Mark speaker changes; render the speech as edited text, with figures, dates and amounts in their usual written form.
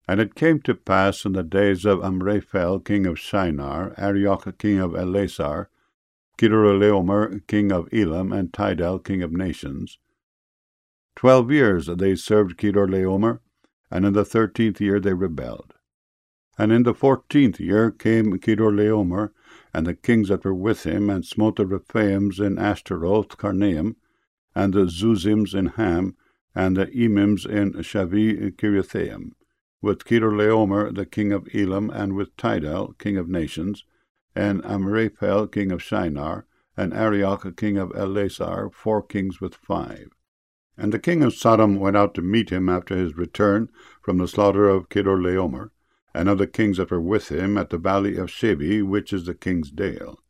Speaker 1: And it came to pass in the days of Amraphel king of Shinar, Arioch king of Elasar, Chedorlaomer king of Elam, and Tidal king of nations. 12 years they served Chedorlaomer, and in the 13th year they rebelled. And in the 14th year came Chedorlaomer, and the kings that were with him, and smote the Rephaims in Ashtaroth Karnaim, and the Zuzims in Ham, and the Emims in Shavi Kiriathaim, with Chedorlaomer the king of Elam, and with Tidal king of nations, and Amraphel king of Shinar, and Arioch king of Elasar, 4 kings with 5. And the king of Sodom went out to meet him after his return from the slaughter of Chedorlaomer, and of the kings that were with him at the valley of Shevi, which is the king's dale.